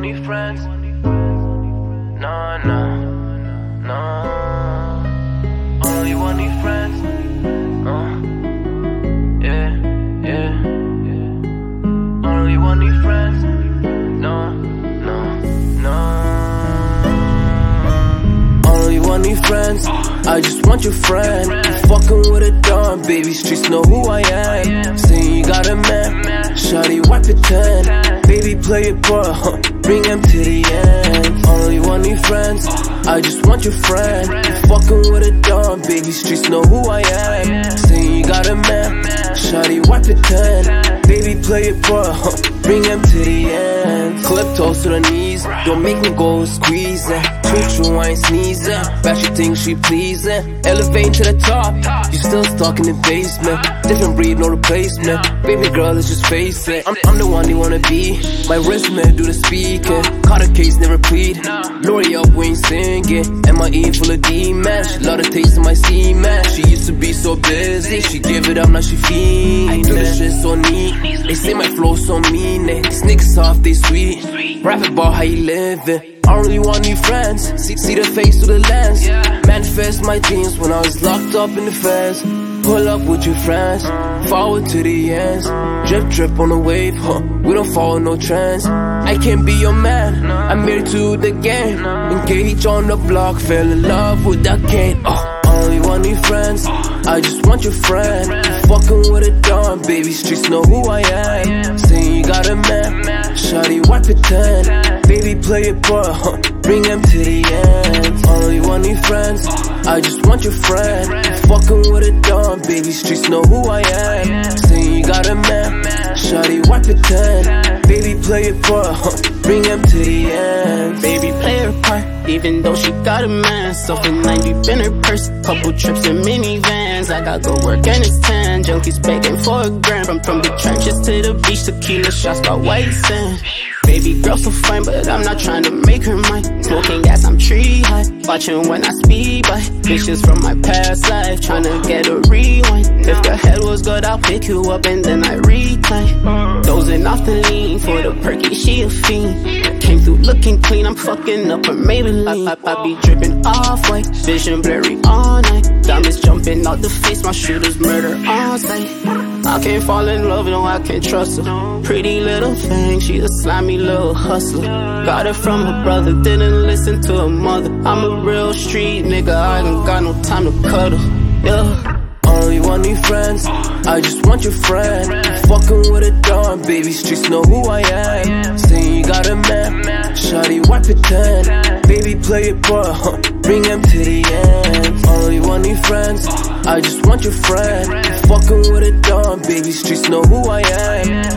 want these friends. No, no, no. Only want these friends. Yeah, yeah. Only want these friends. No, no, no. Only want these friends. I just want your friend. You fucking with a dawn, baby. Streets know who I am. Saying you got a man. Shawty, why pretend? Baby, play it, bro. Bring them to the end. Only want these friends. I just want your friend. You fucking with a dawn, baby. Streets know who I am. Saying you got a man. Shawty, why pretend? Baby, play it, bro. Bring them to the end. Clip toes to the knees. Don't make me go squeezing. True, I ain't sneezing. Bet you think she pleasing. Elevating to the top. You still stuck in the basement. Different breed, no replacement. Baby girl, let's just face it. I'm the one you wanna be. My wristman do the speaking. Caught a case, never plead. Lori up, we ain't singing. M.I.E. full of demons. She love the taste of my semen. She used to be so busy. She give it up, now she fiend. Do this shit so neat. They say my flow so mean. These niggas soft, they sweet. Rap about how you living. I don't really want new friends. See the face through the lens. Manifest my dreams when I was locked up in the feds. Pull up with your friends, forward to the ends. Drip, drip on the wave, we don't follow no trends. I can't be your man, I'm married to the game. Engage on the block, fell in love with that cane. Only want new friends, I just want your friend. You fucking with a dawn, baby, streets know who I am. Saying you got a man, shawty, why pretend? Baby, play it, bro, bring them to the end. Only want new friends, I just want your friend. You fucking with a dawn, baby, streets know who I am. Saying you got a man, shawty, why pretend? Baby, play it, bro, bring them to the end. Baby, play her part, even though she got a man. Something 90 in her purse, couple trips in minivans. I got good work and it's tan. Junkies begging for a gram. From the trenches to the beach, tequila shots got white sand. Baby girl so fine, but I'm not trying to make her mine. Smoking gas, I'm tree high. Watching when I speed by. Pictures from my past life, trying to get a rewind. If the head was good, I'll pick you up and then I recline. Dozing off the lean, for the perky, she a fiend. Came through looking clean, I'm fucking up her Maybelline. I be dripping off white, vision blurry all night. Diamonds jumping out the face, my shooters murder on sight. I can't fall in love, no, I can't trust her. Pretty little thing, she a slimy little hustler. Got it from her brother, didn't listen to her mother. I'm a real street nigga, I ain't got no time to cuddle. Yeah. Only want new friends, I just want your friend. You fucking with a dawn, baby, streets know who I am. Saying you got a man, shawty, why pretend? Baby, play it, bro, bring them to the end. Only want new friends, I just want your friend. You fucking with a dawn, baby, streets know who I am.